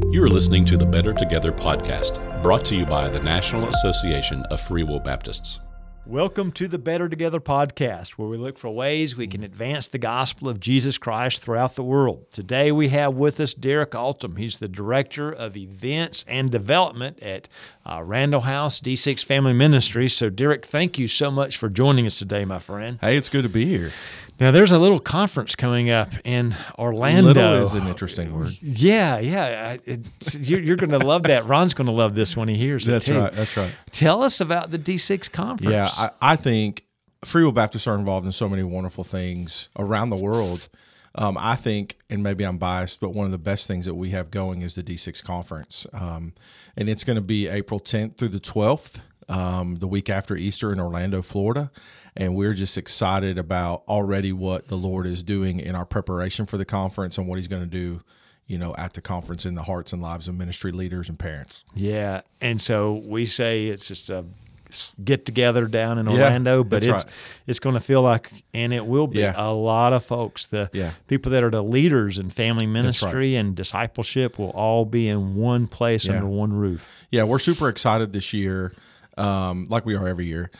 You are listening to the Better Together podcast, brought to you by the National Association of Free Will Baptists. Welcome to the Better Together podcast, where we look for ways we can advance the gospel of Jesus Christ throughout the world. Today we have with us Derek Altum. He's the Director of Events and Development at Randall House D6 Family Ministry. So Derek, thank you so much for joining us today, my friend. Hey, it's good to be here. Now, there's a little conference coming up in Orlando. Little is an interesting word. Yeah. You're going to love that. Ron's going to love this when he hears it, too. That's right. Tell us about the D6 conference. Yeah, I think Free Will Baptists are involved in so many wonderful things around the world. I think, and maybe I'm biased, but one of the best things that we have going is the D6 conference. And it's going to be April 10th through the 12th, the week after Easter in Orlando, Florida. And we're just excited about already what the Lord is doing in our preparation for the conference and what He's going to do, at the conference in the hearts and lives of ministry leaders and parents. Yeah, and so we say it's just a get together down in Orlando, but it's going to feel like, and it will be, a lot of folks. The people that are the leaders in family ministry and discipleship will all be in one place under one roof. Yeah, we're super excited this year, like we are every year.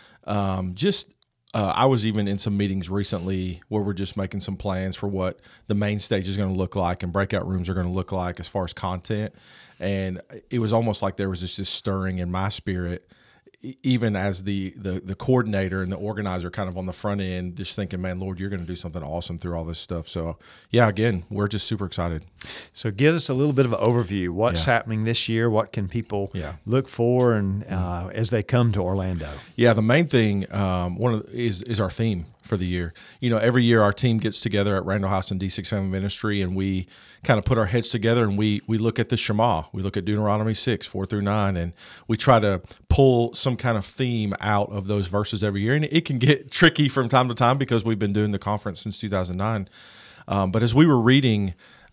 I was even in some meetings recently where we're just making some plans for what the main stage is going to look like and breakout rooms are going to look like as far as content. And it was almost like there was just this stirring in my spirit, even as the coordinator and the organizer kind of on the front end, just thinking, man, Lord, you're going to do something awesome through all this stuff. So, again, we're just super excited. So give us a little bit of an overview. What's happening this year? What can people look for and as they come to Orlando? Yeah, the main thing is our theme for the year. Every year our team gets together at Randall House and D6 Family Ministry, and we kind of put our heads together and we look at the Shema. We look at Deuteronomy 6, 4-9, and we try to pull some kind of theme out of those verses every year. And it can get tricky from time to time because we've been doing the conference since 2009. But as we were reading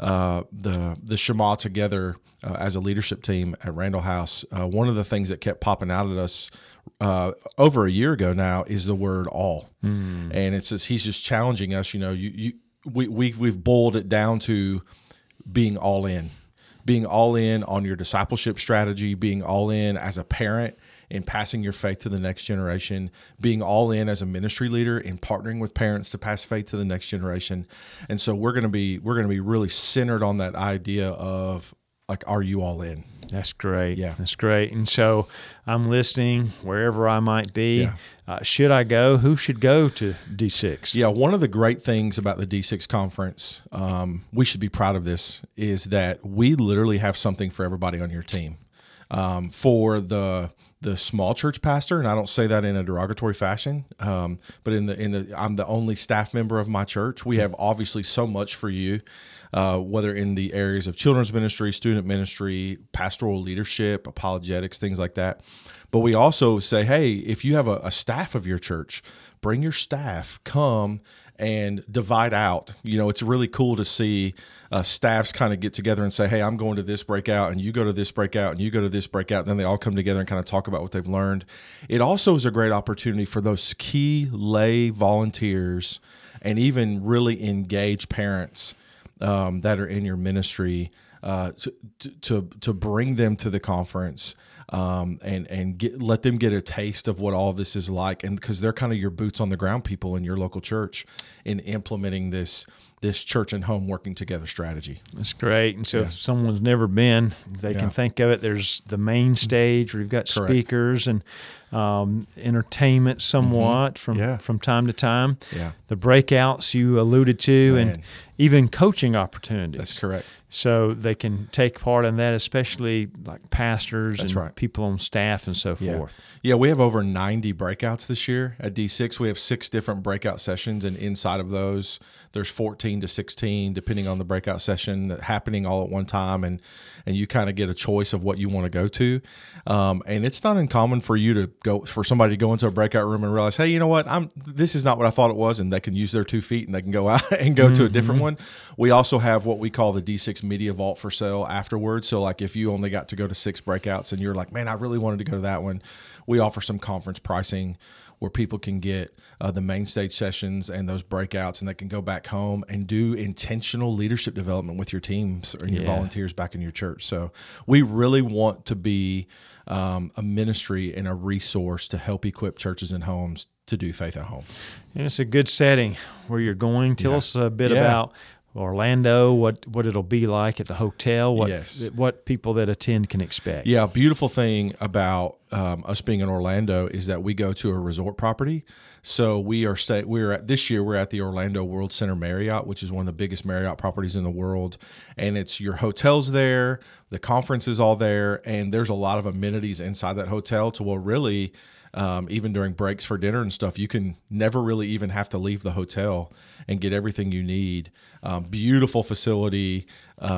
the Shema together as a leadership team at Randall House, one of the things that kept popping out at us over a year ago now is the word all. And it's just, he's just challenging us. We've boiled it down to being all in on your discipleship strategy, being all in as a parent in passing your faith to the next generation, being all in as a ministry leader in partnering with parents to pass faith to the next generation. And so we're going to be really centered on that idea of, like, are you all in? That's great. Yeah. That's great. And so I'm listening wherever I might be. Yeah. Should I go? Who should go to D6? Yeah, one of the great things about the D6 conference, we should be proud of this, is that we literally have something for everybody on your team. For the small church pastor, and I don't say that in a derogatory fashion, but I'm the only staff member of my church. We have obviously so much for you, whether in the areas of children's ministry, student ministry, pastoral leadership, apologetics, things like that. But we also say, hey, if you have a staff of your church, bring your staff, come and divide out. It's really cool to see staffs kind of get together and say, hey, I'm going to this breakout, and you go to this breakout, and you go to this breakout. And then they all come together and kind of talk about what they've learned. It also is a great opportunity for those key lay volunteers and even really engaged parents that are in your ministry to bring them to the conference. And let them get a taste of what all of this is like, and because they're kind of your boots on the ground people in your local church in implementing this church and home working together strategy. That's great. And so if someone's never been, they can think of it. There's the main stage where you've got speakers and entertainment somewhat from time to time. Yeah. The breakouts you alluded to, and even coaching opportunities. That's correct. So they can take part in that, especially like pastors and people on staff and so forth. Yeah, we have over 90 breakouts this year at D6. We have 6 different breakout sessions, and inside of those, there's 14 to 16, depending on the breakout session, happening all at one time, and you kind of get a choice of what you want to go to. And it's not uncommon for somebody to go into a breakout room and realize, hey, you know what, this is not what I thought it was, and they can use their 2 feet and they can go out and go to a different one. We also have what we call the D6 Media Vault for sale afterwards. So like if you only got to go to 6 breakouts and you're like, man, I really wanted to go to that one, we offer some conference pricing where people can get the main stage sessions and those breakouts, and they can go back home and do intentional leadership development with your teams and your volunteers back in your church. So we really want to be a ministry and a resource to help equip churches and homes to do faith at home. And it's a good setting where you're going. Tell us a bit about Orlando, what it'll be like at the hotel, what people that attend can expect. Yeah, beautiful thing about us being in Orlando is that we go to a resort property. So this year we're at the Orlando World Center Marriott, which is one of the biggest Marriott properties in the world, and it's your hotel's there, the conference is all there, and there's a lot of amenities inside that hotel to where really even during breaks for dinner and stuff, you can never really even have to leave the hotel and get everything you need. Beautiful facility.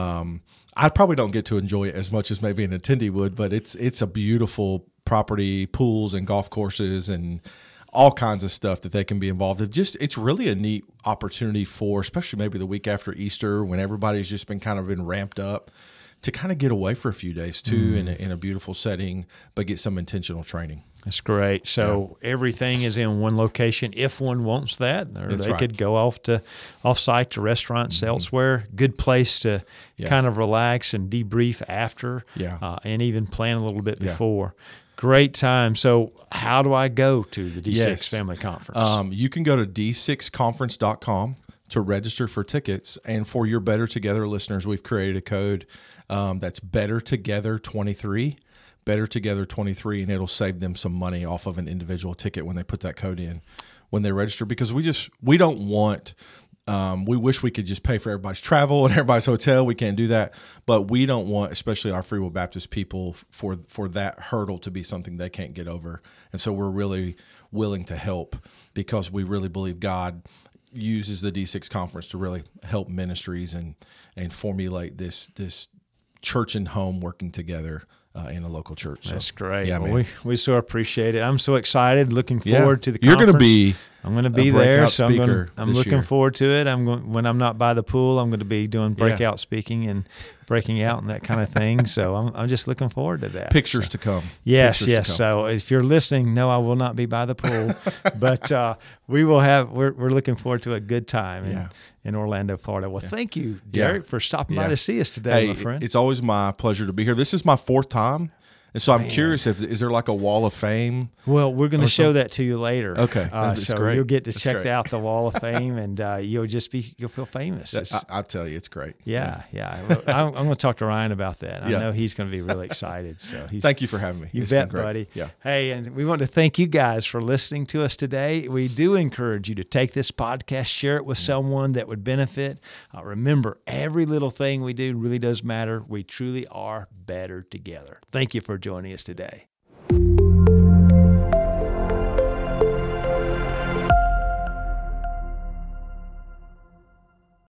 I probably don't get to enjoy it as much as maybe an attendee would, but it's a beautiful property, pools and golf courses and all kinds of stuff that they can be involved in. It's really a neat opportunity for, especially maybe the week after Easter when everybody's just been ramped up, to kind of get away for a few days too in a beautiful setting, but get some intentional training. That's great. So everything is in one location if one wants that, or they could go off-site to restaurants elsewhere. Good place to kind of relax and debrief after, and even plan a little bit before. Great time. So how do I go to the D6 Family Conference? You can go to d6conference.com to register for tickets. And for your Better Together listeners, we've created a code that's Better Together 23, Better Together 23, and it'll save them some money off of an individual ticket when they put that code in when they register, because we don't want. We wish we could just pay for everybody's travel and everybody's hotel. We can't do that, but we don't want, especially our Free Will Baptist people, for that hurdle to be something they can't get over. And so we're really willing to help because we really believe God uses the D6 conference to really help ministries and formulate this church and home working together in a local church. So, that's great. Yeah, well, we so appreciate it. I'm so excited. Looking forward to the You're conference. I'm going to be there, so I'm looking year. forward to it. When I'm not by the pool, I'm going to be doing breakout speaking and breaking out and that kind of thing. So I'm just looking forward to that. Pictures to come. Yes. So if you're listening, no, I will not be by the pool, but we're looking forward to a good time in Orlando, Florida. Well, thank you, Derek, for stopping by to see us today, my friend. It's always my pleasure to be here. This is my 4th time. And so I'm curious, is there like a wall of fame? Well, we're going to show that to you later. Okay, so great. You'll get to check out the wall of fame, and you'll feel famous. I'll tell you, it's great. Yeah. I'm going to talk to Ryan about that. I know he's going to be really excited. So thank you for having me. You bet, buddy. Yeah. Hey, and we want to thank you guys for listening to us today. We do encourage you to take this podcast, share it with someone that would benefit. Remember, every little thing we do really does matter. We truly are better together. Thank you for joining us today.